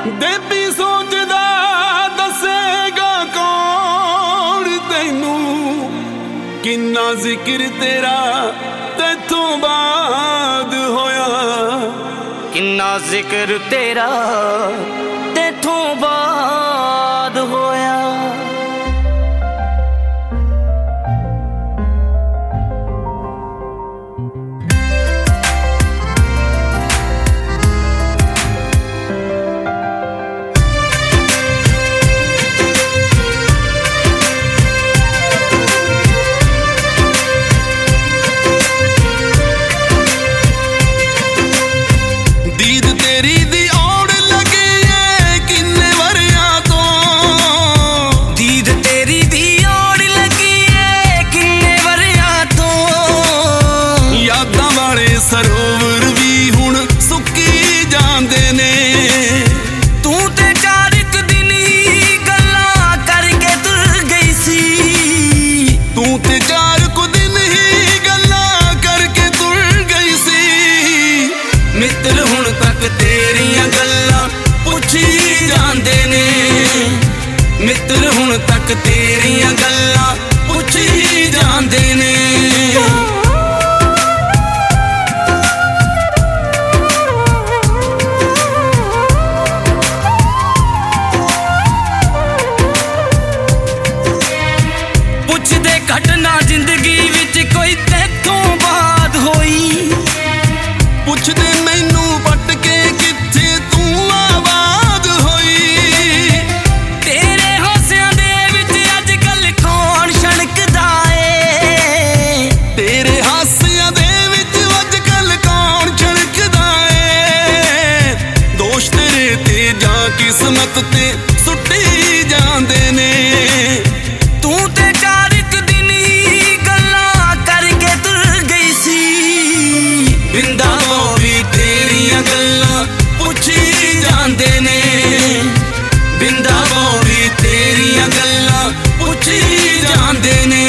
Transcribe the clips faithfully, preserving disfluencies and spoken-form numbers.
ਦੇਬੀ ਸੋਚਦਾ ਦੱਸੇਗਾ ਕੌਣ ਤੈਨੂੰ, ਕਿੰਨਾ ਜ਼ਿਕਰ ਤੇਰਾ ਤੈਥੋਂ ਬਾਅਦ ਹੋਇਆ, ਕਿੰਨਾ ਜ਼ਿਕਰ ਤੇਰਾ ਤੈਥੋਂ ਬਾਅਦ ਹੋਇਆ। ਸਰੋਵਰ ਵੀ ਹੁਣ ਸੁੱਕੀ ਜਾਂਦੇ ਨੇ, ਤੂੰ ਤੇ ਚਾਰ ਇੱਕ ਦਿਨ ਹੀ ਗੱਲਾਂ ਕਰਕੇ ਤੁਰ ਗਈ ਸੀ, ਤੂੰ ਤੇ ਚਾਰ ਕੁ ਦਿਨ ਹੀ ਗੱਲਾਂ ਕਰਕੇ ਤੁਰ ਗਈ ਸੀ। ਮਿੱਤਰ ਹੁਣ ਤੱਕ ਤੇਰੀਆਂ ਗੱਲਾਂ ਪੁੱਛੀ ਜਾਂਦੇ ਨੇ, ਮਿੱਤਰ ਹੁਣ ਤੱਕ ਤੇਰੀਆਂ ਗੱਲਾਂ ਪੁੱਛੀ ਜਾਂਦੇ ਨੇ। ਘਟਨਾ ਜ਼ਿੰਦਗੀ ਵਿੱਚ ਕੋਈ ਤੇਥੋਂ ਬਾਅਦ ਹੋਈ, ਪੁੱਛਦੇ ਮੈਨੂੰ ਪੱਟ ਕੇ ਕਿੱਥੇ ਤੂੰ ਆਬਾਦ ਹੋਈ। ਤੇਰੇ ਹਾਸਿਆਂ ਦੇ ਵਿੱਚ ਅੱਜ ਕੱਲ ਕੌਣ ਛਣਕਦਾ ਏ, ਤੇਰੇ ਹਾਸਿਆਂ ਦੇ ਵਿੱਚ ਅੱਜ ਕੱਲ ਕੌਣ ਛਣਕਦਾ ਏ। ਦੋਸ਼ ਤੇਰੇ ਤੇ ਜਾਂ ਕਿਸਮਤ ਤੇ ਸੁੱਟੀ ਜਾਂਦੇ ਨੇ, ਤੂੰ ਤੇ ਚਾਰ ਇੱਕ ਦਿਨ ਹੀ ਗੱਲਾਂ ਕਰਕੇ ਤੁਰ ਗਈ ਸੀ। ਬਿੰਦਾ ਵੀ ਤੇਰੀਆਂ ਗੱਲਾਂ ਪੁੱਛੀ ਜਾਂਦੇ ਨੇ, ਬਿੰਦਾ ਵੀ ਤੇਰੀਆਂ ਗੱਲਾਂ ਪੁੱਛੀ ਜਾਂਦੇ ਨੇ।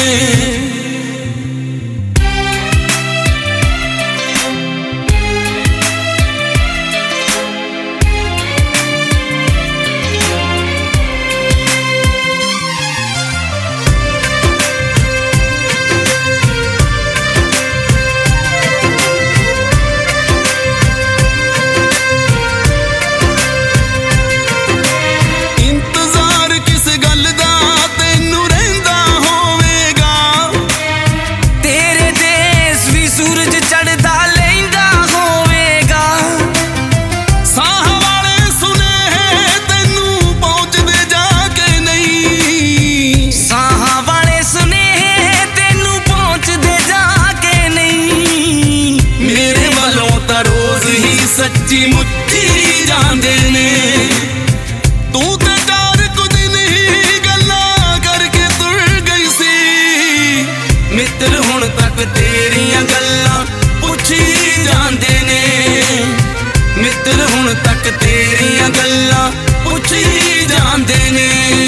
ਸੱਚੀ ਮੁੱਚੀ ਜਾਂਦੇ ਨੇ, ਤੂੰ ਤੇ ਚਾਰ ਕੁ ਦਿਨ ਹੀ ਗੱਲਾਂ ਕਰਕੇ ਤੁਰ ਗਈ ਸੀ। ਮਿੱਤਰ ਹੁਣ ਤੱਕ ਤੇਰੀਆਂ ਗੱਲਾਂ ਪੁੱਛੀ ਜਾਂਦੇ ਨੇ, ਮਿੱਤਰ ਹੁਣ ਤੱਕ ਤੇਰੀਆਂ ਗੱਲਾਂ ਪੁੱਛੀ ਜਾਂਦੇ ਨੇ।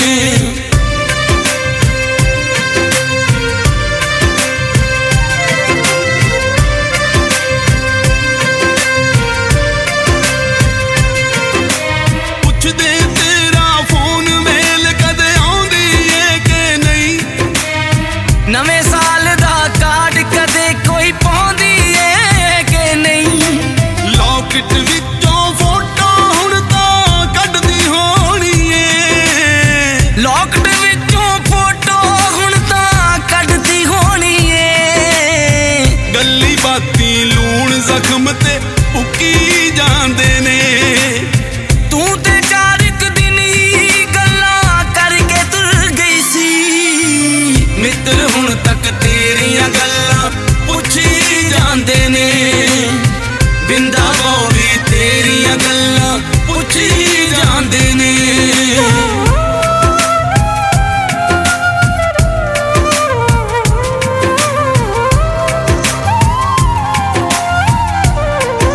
ਨਵੇਂ ਸਾਲ ਦਾ ਕਾਰਡ ਕਦੇ ਕੋਈ ਪਾਉਂਦੀ ਏ ਕਿ ਨਹੀਂ, ਲੌਕਟ ਵਿੱਚੋਂ ਫੋਟੋ ਹੁਣ ਤਾਂ ਕੱਢਦੀ ਹੋਣੀ ਏ, ਲੌਕਟ ਵਿੱਚੋਂ ਫੋਟੋ ਹੁਣ ਤਾਂ ਕੱਢਦੀ ਹੋਣੀ ਏ। ਗੱਲੀ ਬਾਤੀ ਲੂਣ ਜ਼ਖਮ ਤੇ ਉੱਕੀ ਜਾਂਦੇ ਨੇ, ਤੂੰ ਤੇ ਚਾਰ ਇੱਕ ਦਿਨ ਹੀ ਗੱਲਾਂ ਕਰਕੇ ਤੁਰ ਗਈ ਸੀ। ਮਿੱਤਰ ਹੁਣ ਤੱਕ ਤੇਰੀਆਂ ਗੱਲਾਂ ਪੁੱਛੀ ਜਾਂਦੇ ਨੇ, ਬਿੰਦਾ ਵੀ ਤੇਰੀਆਂ ਗੱਲਾਂ ਪੁੱਛੀ ਜਾਂਦੇ ਨੇ।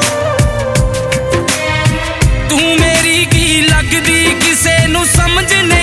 ਤੂੰ ਮੇਰੀ ਕੀ ਲੱਗਦੀ ਕਿਸੇ ਨੂੰ ਸਮਝ ਨਹੀਂ